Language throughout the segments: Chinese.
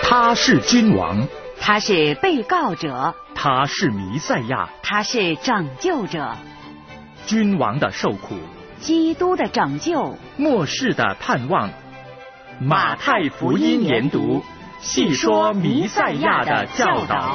他是君王， 他是被告者， 他是弥赛亚， 他是拯救者。 君王的受苦， 基督的拯救， 末世的盼望。马太福音研读，细说弥赛亚的教导。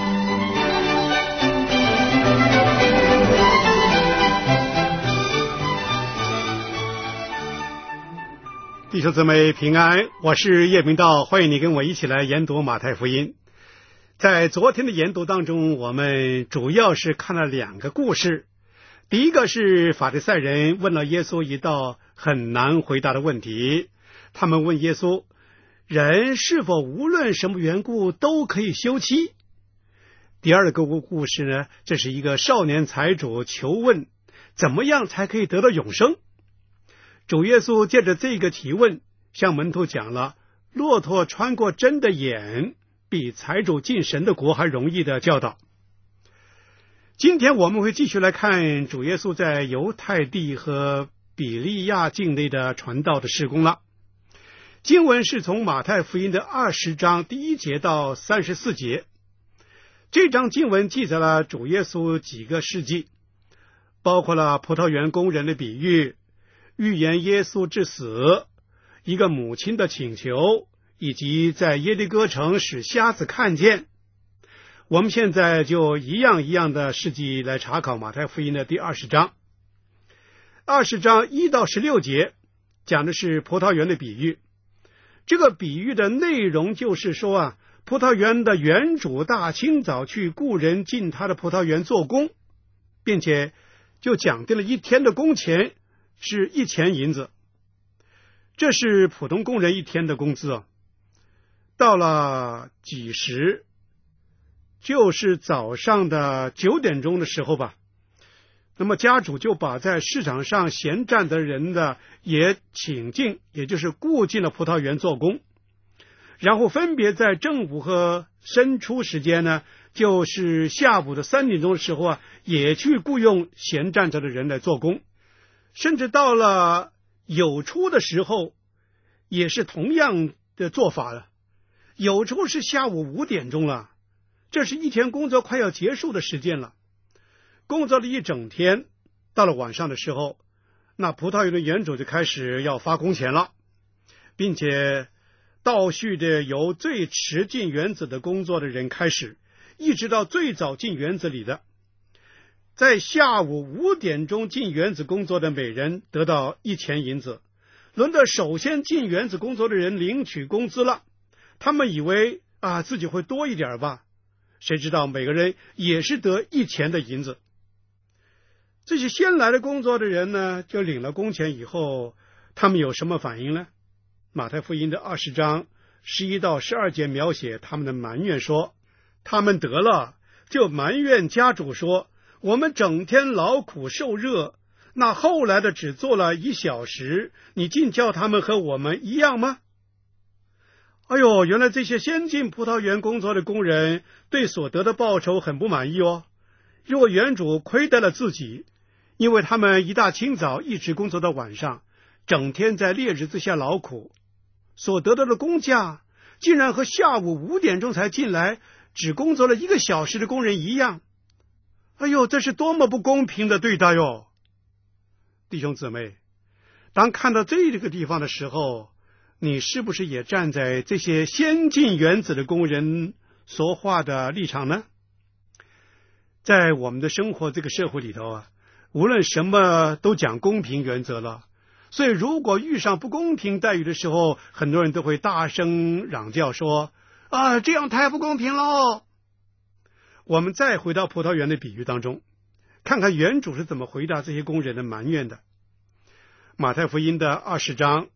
弟兄姊妹平安，我是叶明道，欢迎你跟我一起来研读马太福音。在昨天的研读当中，我们主要是看了两个故事。第一个是法利赛人问了耶稣一道很难回答的问题，他们问耶稣，人是否无论什么缘故都可以休妻？第二个故事呢，这是一个少年财主求问怎么样才可以得到永生。主耶稣借着这个提问向门徒讲了骆驼穿过针的眼比财主进神的国还容易的教导。今天我们会继续来看主耶稣在犹太地和比利亚境内的传道的事工了。经文是从马太福音的20章第1节到34节。这章经文记载了主耶稣几个事迹，包括了葡萄园工人的比喻，预言耶稣之死，一个母亲的请求，以及在耶利哥城使瞎子看见。我们现在就一样一样的事迹来查考马太福音的第20章。20章1到16节讲的是葡萄园的比喻。这个比喻的内容就是说葡萄园的园主大清早去雇人进他的葡萄园做工，并且就讲定了一天的工钱是1钱银子，这是普通工人一天的工资。到了几时，就是早上的9点钟的时候吧，那么家主就把在市场上闲站的人也请进，也就是雇进了葡萄园做工，然后分别在正午和申初时间呢，就是下午的3点钟的时候也去雇用闲站着的人来做工，甚至到了酉初的时候也是同样的做法了。酉初是下午5点钟了，这是一天工作快要结束的时间了。工作了一整天，到了晚上的时候，那葡萄园的园主就开始要发工钱了，并且倒序的由最迟进园子的工作的人开始，一直到最早进园子里的。在下午5点钟进园子工作的每人得到1钱银子，轮到首先进园子工作的人领取工资了。他们以为自己会多一点吧，谁知道每个人也是得1钱的银子。这些先来的工作的人呢，就领了工钱以后，他们有什么反应呢？马太福音的20章11到12节描写他们的埋怨说，他们得了就埋怨家主说，我们整天劳苦受热，那后来的只做了1小时，你竟叫他们和我们一样吗？哎呦，原来这些先进葡萄园工作的工人对所得的报酬很不满意哦。如果园主亏待了自己，因为他们一大清早一直工作到晚上，整天在烈日之下劳苦，所得到的工价竟然和下午5点钟才进来只工作了1个小时的工人一样。哎呦，这是多么不公平的对待哟！弟兄姊妹，当看到这个地方的时候，你是不是也站在这些先进园子的工人所画的立场呢？在我们的生活这个社会里头无论什么都讲公平原则了，所以如果遇上不公平待遇的时候，很多人都会大声嚷叫说这样太不公平了。我们再回到葡萄园的比喻当中，看看园主是怎么回答这些工人的埋怨的。马太福音的20章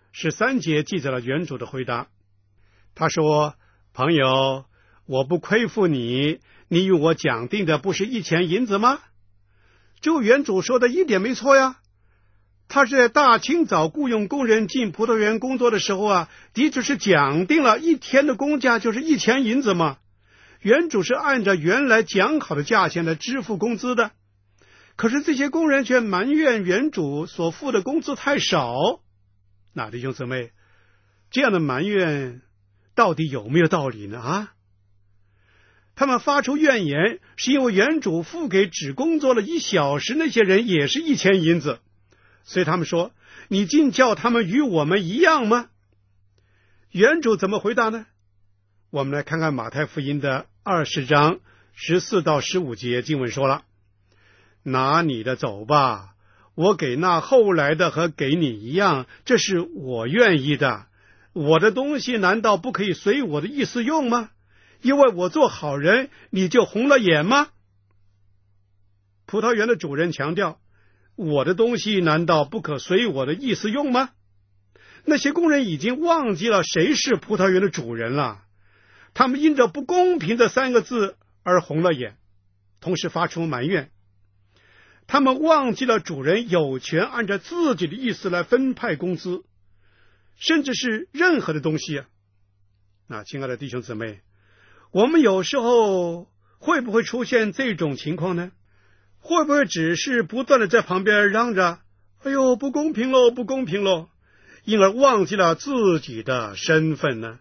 13节记载了园主的回答。他说，朋友，我不亏负你，你与我讲定的不是1钱银子吗？这个园主说的一点没错呀。他是在大清早雇佣工人进葡萄园工作的时候的确是讲定了1天的工价就是1钱银子嘛。园主是按照原来讲好的价钱来支付工资的，可是这些工人却埋怨园主所付的工资太少。那弟兄姊妹，这样的埋怨到底有没有道理呢？啊？他们发出怨言，是因为原主付给只工作了1小时那些人也是1000银子，所以他们说：“你竟叫他们与我们一样吗？”原主怎么回答呢？我们来看看马太福音的20章14到15节，经文说了：“拿你的走吧，我给那后来的和给你一样，这是我愿意的。我的东西难道不可以随我的意思用吗？因为我做好人，你就红了眼吗？”葡萄园的主人强调：“我的东西难道不可随我的意思用吗？”那些工人已经忘记了谁是葡萄园的主人了，他们因着不公平的3个字而红了眼，同时发出埋怨。他们忘记了主人有权按照自己的意思来分派工资，甚至是任何的东西啊。亲爱的弟兄姊妹，我们有时候会不会出现这种情况呢？会不会只是不断的在旁边嚷着：“哎呦，不公平喽，不公平喽”，因而忘记了自己的身份呢？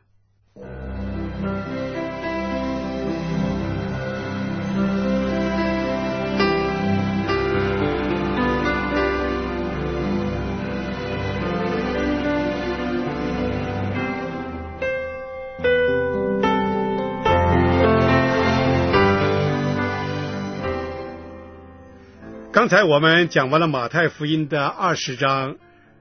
刚才我们讲完了马太福音的20章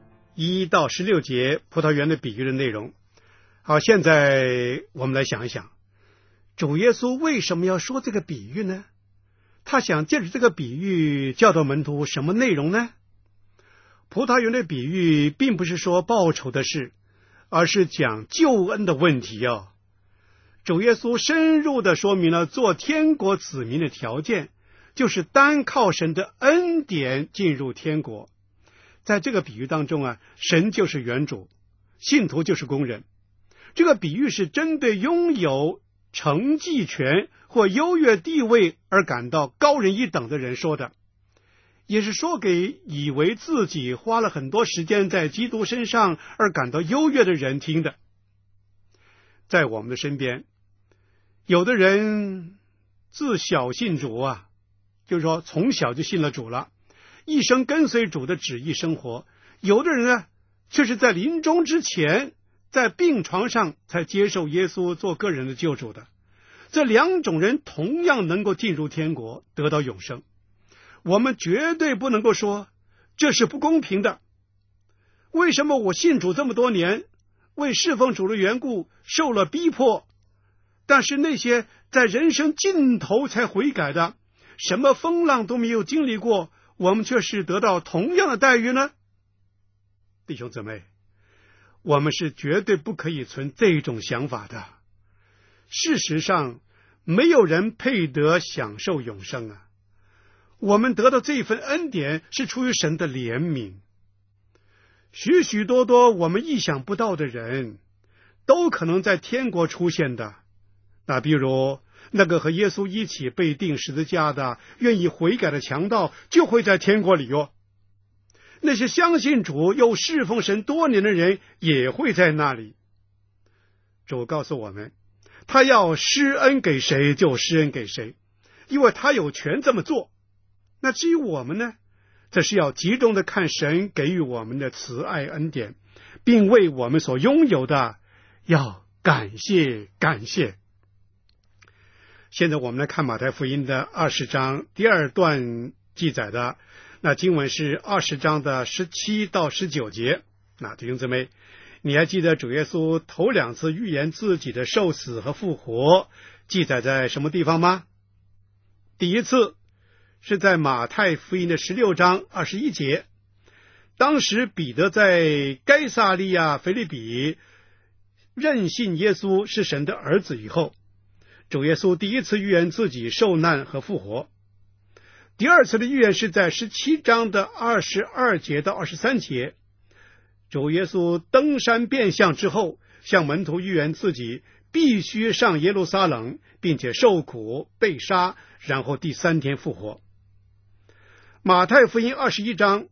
1到16节葡萄园的比喻的内容。好，现在我们来想一想，主耶稣为什么要说这个比喻呢？他想借着这个比喻教导门徒什么内容呢？葡萄园的比喻并不是说报仇的事，而是讲救恩的问题哦。主耶稣深入地说明了做天国子民的条件，就是单靠神的恩典进入天国。在这个比喻当中神就是原主，信徒就是工人。这个比喻是针对拥有承继权或优越地位而感到高人一等的人说的，也是说给以为自己花了很多时间在基督身上而感到优越的人听的。在我们的身边，有的人自小信主就是说从小就信了主了，一生跟随主的旨意生活。有的人却是在临终之前，在病床上才接受耶稣做个人的救主的。这2种人同样能够进入天国，得到永生。我们绝对不能够说这是不公平的。为什么我信主这么多年，为侍奉主的缘故受了逼迫，但是那些在人生尽头才悔改的，什么风浪都没有经历过，我们却是得到同样的待遇呢？弟兄姊妹，我们是绝对不可以存这种想法的。事实上，没有人配得享受永生我们得到这份恩典是出于神的怜悯。许许多多我们意想不到的人都可能在天国出现的。比如那个和耶稣一起被钉十字架的愿意悔改的强盗，就会在天国里那些相信主又侍奉神多年的人也会在那里。主告诉我们，他要施恩给谁就施恩给谁，因为他有权这么做。那至于我们呢，这是要集中的看神给予我们的慈爱恩典，并为我们所拥有的要感谢感谢。现在我们来看马太福音的20章第2段记载的，那经文是20章的17到19节。弟兄姊妹，你还记得主耶稣头2次预言自己的受死和复活记载在什么地方吗？第一次是在马太福音的16章21节，当时彼得在该撒利亚腓立比认信耶稣是神的儿子以后，主耶稣第一次预言自己受难和复活。第2次的预言是在17章的22节到23节，主耶稣登山变相之后，向门徒预言自己必须上耶路撒冷，并且受苦被杀，然后第3天复活。马太福音21章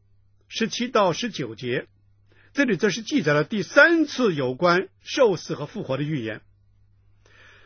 17到19节，这里则是记载了第3次有关受死和复活的预言。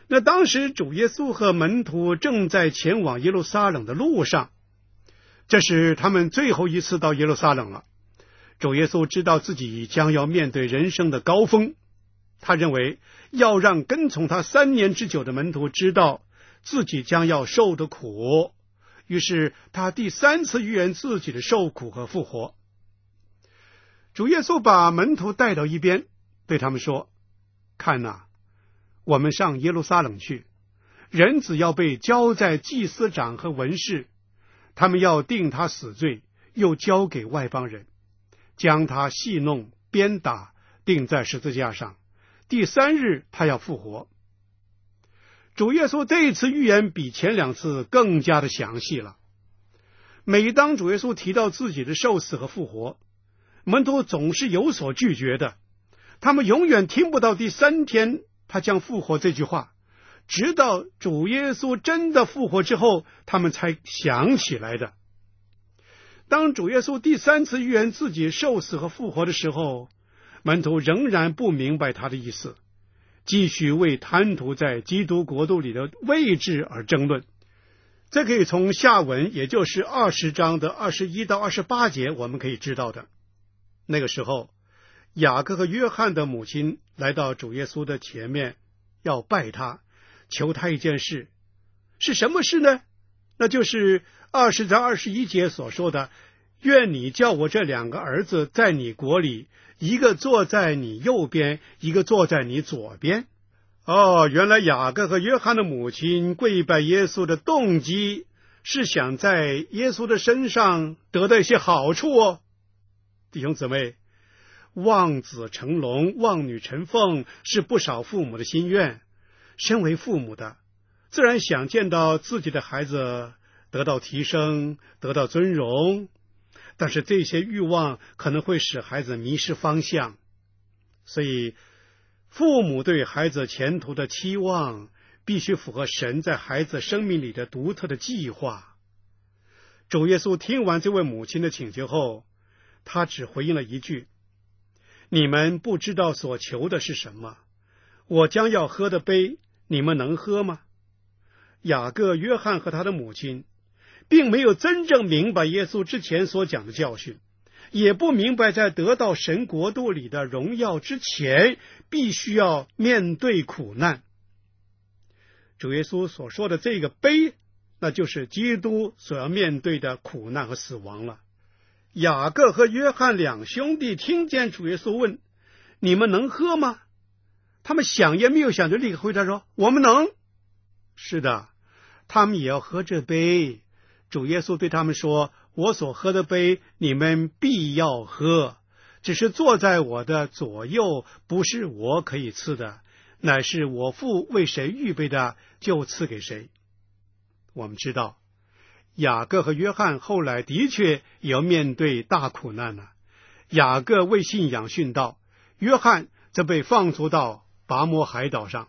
那当时主耶稣和门徒正在前往耶路撒冷的路上，这是他们最后一次到耶路撒冷了。主耶稣知道自己将要面对人生的高峰，他认为要让跟从他3年之久的门徒知道自己将要受的苦，于是他第3次预言自己的受苦和复活。主耶稣把门徒带到一边，对他们说：看哪，我们上耶路撒冷去，人子要被交在祭司长和文士，他们要定他死罪，又交给外邦人，将他戏弄、鞭打，钉在十字架上，第3日他要复活。主耶稣这一次预言比前2次更加的详细了。每当主耶稣提到自己的受死和复活，门徒总是有所拒绝的，他们永远听不到第3天他将复活这句话，直到主耶稣真的复活之后，他们才想起来的。当主耶稣第3次预言自己受死和复活的时候，门徒仍然不明白他的意思，继续为贪图在基督国度里的位置而争论。这可以从下文，也就是20章的21到28节我们可以知道的。那个时候，雅各和约翰的母亲来到主耶稣的前面，要拜他，求他一件事。是什么事呢？那就是20章21节所说的：愿你叫我这2个儿子在你国里，一个坐在你右边，一个坐在你左边。原来雅各和约翰的母亲跪拜耶稣的动机是想在耶稣的身上得到一些好处哦。弟兄姊妹，望子成龙，望女成凤是不少父母的心愿。身为父母的，自然想见到自己的孩子得到提升，得到尊荣，但是这些欲望可能会使孩子迷失方向。所以父母对孩子前途的期望必须符合神在孩子生命里的独特的计划。主耶稣听完这位母亲的请求后，他只回应了一句：你们不知道所求的是什么，我将要喝的杯，你们能喝吗？雅各、约翰和他的母亲并没有真正明白耶稣之前所讲的教训，也不明白在得到神国度里的荣耀之前，必须要面对苦难。主耶稣所说的这个杯，那就是基督所要面对的苦难和死亡了。雅各和约翰2兄弟听见主耶稣问：你们能喝吗？他们想也没有想就立刻回答说：我们能。是的，他们也要喝这杯。主耶稣对他们说：我所喝的杯，你们必要喝，只是坐在我的左右，不是我可以赐的，乃是我父为谁预备的，就赐给谁。我们知道雅各和约翰后来的确也要面对大苦难了。雅各为信仰殉道，约翰则被放逐到拔摩海岛上。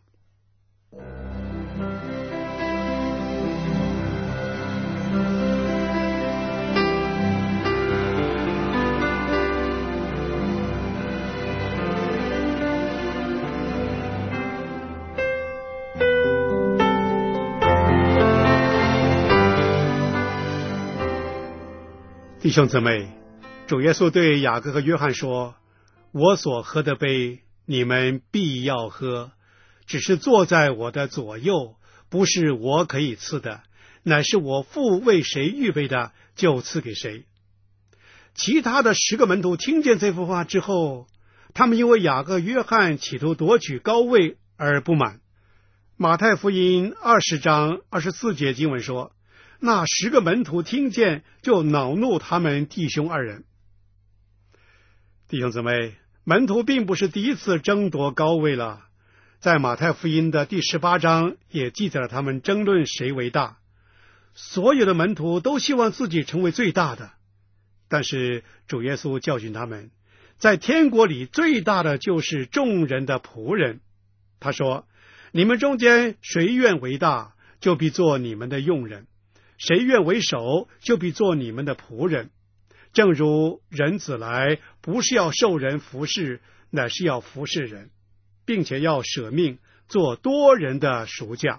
弟兄姊妹，主耶稣对雅各和约翰说：我所喝的杯，你们必要喝，只是坐在我的左右，不是我可以赐的，乃是我父为谁预备的，就赐给谁。其他的10个门徒听见这幅话之后，他们因为雅各、约翰企图夺取高位而不满。马太福音20章24节经文说：那10个门徒听见，就恼怒他们弟兄2人。弟兄姊妹，门徒并不是第一次争夺高位了，在马太福音的第18章也记载了他们争论谁为大。所有的门徒都希望自己成为最大的，但是主耶稣教训他们，在天国里最大的就是众人的仆人。他说：你们中间谁愿为大，就必做你们的用人；谁愿为首，就必做你们的仆人。正如人子来，不是要受人服侍，乃是要服侍人，并且要舍命做多人的赎价。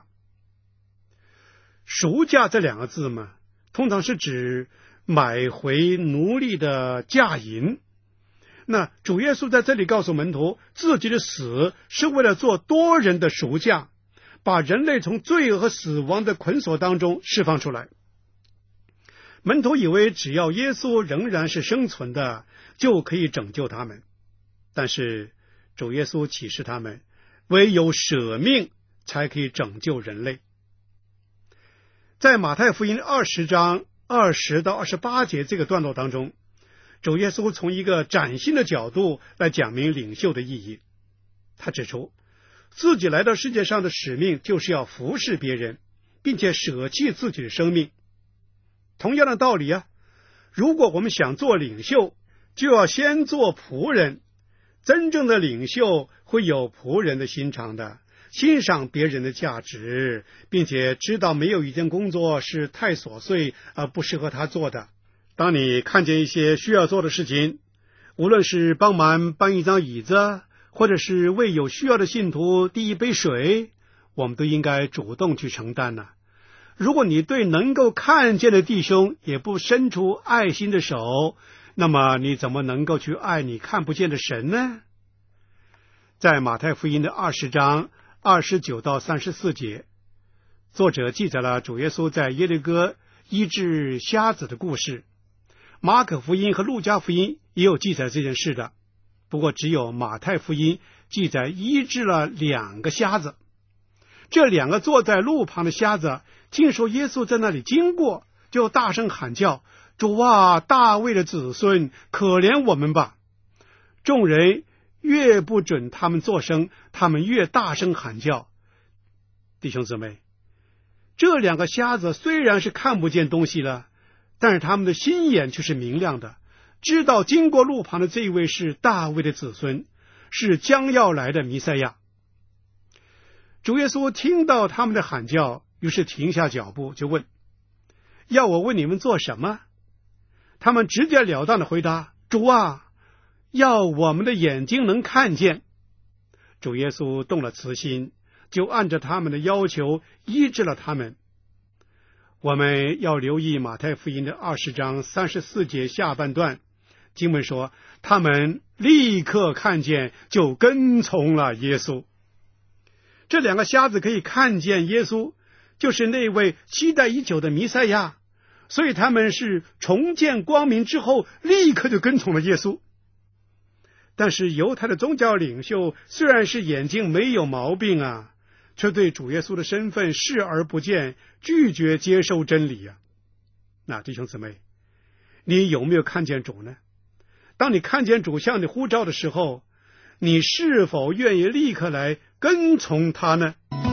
赎价这两个字嘛，通常是指买回奴隶的价银。那主耶稣在这里告诉门徒，自己的死是为了做多人的赎价，把人类从罪恶和死亡的捆锁当中释放出来。门徒以为只要耶稣仍然是生存的，就可以拯救他们。但是主耶稣启示他们，唯有舍命才可以拯救人类。在马太福音20章20到28节这个段落当中，主耶稣从一个崭新的角度来讲明领袖的意义。他指出，自己来到世界上的使命就是要服侍别人，并且舍弃自己的生命。同样的道理啊，如果我们想做领袖，就要先做仆人。真正的领袖会有仆人的心肠的，欣赏别人的价值，并且知道没有一件工作是太琐碎而不适合他做的。当你看见一些需要做的事情，无论是帮忙搬一张椅子，或者是为有需要的信徒递一杯水，我们都应该主动去承担呢。如果你对能够看见的弟兄也不伸出爱心的手，那么你怎么能够去爱你看不见的神呢？在马太福音的20章29到34节，作者记载了主耶稣在耶利哥医治瞎子的故事。马可福音和路加福音也有记载这件事的，不过只有马太福音记载医治了2个瞎子。这2个坐在路旁的瞎子听说耶稣在那里经过，就大声喊叫，主啊，大卫的子孙，可怜我们吧。众人越不准他们作声，他们越大声喊叫。弟兄姊妹，这2个瞎子虽然是看不见东西了，但是他们的心眼却是明亮的，知道经过路旁的这一位是大卫的子孙，是将要来的弥赛亚。主耶稣听到他们的喊叫，于是停下脚步，就问，要我为你们做什么？他们直截了当的回答，主啊，要我们的眼睛能看见。主耶稣动了慈心，就按着他们的要求医治了他们。我们要留意马太福音的20章34节下半段，经文说，他们立刻看见，就跟从了耶稣。这2个瞎子可以看见耶稣，就是那位期待已久的弥赛亚，所以他们是重见光明之后立刻就跟从了耶稣。但是犹太的宗教领袖虽然是眼睛没有毛病啊，却对主耶稣的身份视而不见，拒绝接受真理啊。那弟兄姊妹，你有没有看见主呢？当你看见主向你呼召的时候，你是否愿意立刻来跟从他呢？